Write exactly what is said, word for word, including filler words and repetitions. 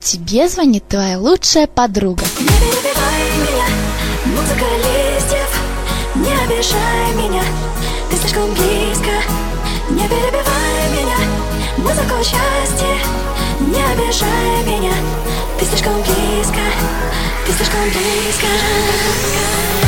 Тебе звонит твоя лучшая подруга. Не перебивай меня, музыка листьев. Не обижай меня, ты слишком близко. Не перебивай меня, музыка счастья. Не обижай меня, ты слишком близко. Ты слишком близко.